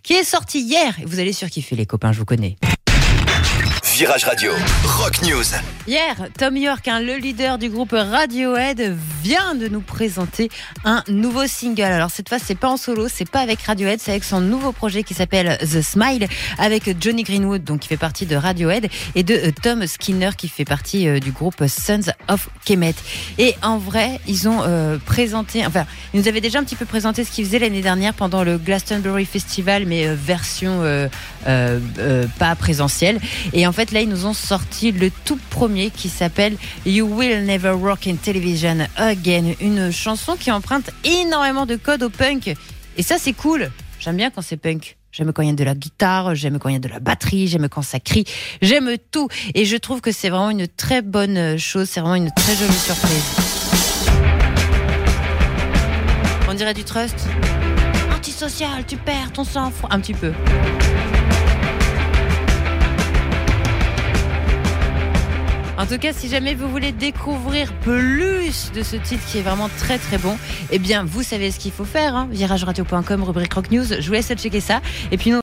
qui est sorti hier. Et vous allez surkiffer les copains, je vous connais. Virage Radio, Rock News. Hier, Tom York, le leader du groupe Radiohead, vient de nous présenter un nouveau single. Alors cette fois, c'est pas en solo, c'est pas avec Radiohead, c'est avec son nouveau projet qui s'appelle The Smile, avec Johnny Greenwood, donc qui fait partie de Radiohead, et de Tom Skinner, qui fait partie du groupe Sons of Kemet. Et en vrai, ils ont présenté, enfin, ils nous avaient déjà un petit peu présenté ce qu'ils faisaient l'année dernière pendant le Glastonbury Festival, mais version pas présentielle. Et en fait, là, ils nous ont sorti le tout premier qui s'appelle You Will Never Work in Television Again, une chanson qui emprunte énormément de codes au punk. Et ça, c'est cool. J'aime bien quand c'est punk. J'aime quand il y a de la guitare, j'aime quand il y a de la batterie, j'aime quand ça crie, j'aime tout. Et je trouve que c'est vraiment une très bonne chose, c'est vraiment une très jolie surprise. On dirait du Trust. Antisocial, tu perds ton sang-froid. Un petit peu. En tout cas, si jamais vous voulez découvrir plus de ce titre qui est vraiment très très bon, eh bien vous savez ce qu'il faut faire, hein. Virageradio.com, rubrique Rock News. Je vous laisse checker ça. Et puis nous